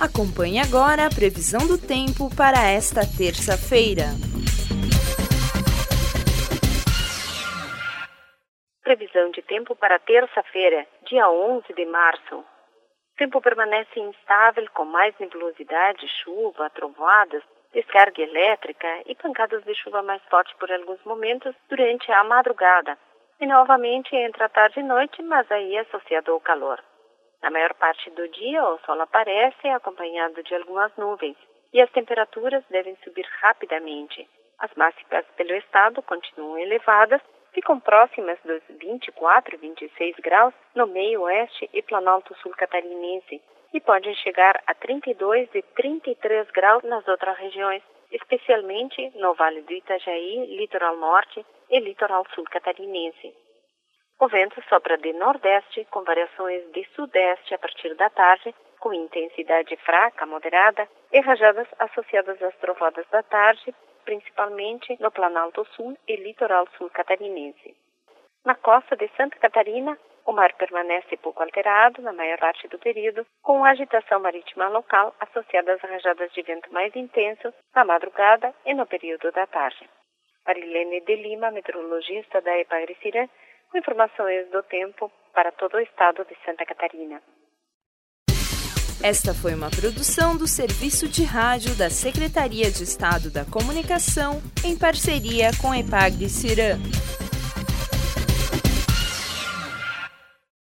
Acompanhe agora a previsão do tempo para esta terça-feira. Previsão de tempo para terça-feira, dia 11 de março. O tempo permanece instável, com mais nebulosidade, chuva, trovoadas, descarga elétrica e pancadas de chuva mais forte por alguns momentos durante a madrugada. E novamente entre a tarde e noite, mas aí associado ao calor. Na maior parte do dia, o sol aparece acompanhado de algumas nuvens e as temperaturas devem subir rapidamente. As máximas pelo estado continuam elevadas, ficam próximas dos 24 e 26 graus no meio-oeste e Planalto Sul catarinense e podem chegar a 32 e 33 graus nas outras regiões, especialmente no Vale do Itajaí, Litoral Norte e Litoral Sul catarinense. O vento sopra de nordeste com variações de sudeste a partir da tarde, com intensidade fraca, moderada e rajadas associadas às trovoadas da tarde, principalmente no Planalto Sul e Litoral Sul catarinense. Na costa de Santa Catarina, o mar permanece pouco alterado na maior parte do período, com agitação marítima local associada às rajadas de vento mais intenso na madrugada e no período da tarde. Marilene de Lima, meteorologista da Epagre-Cirã, com informações do tempo para todo o estado de Santa Catarina. Esta foi uma produção do Serviço de Rádio da Secretaria de Estado da Comunicação, em parceria com a Epagre-Cirã.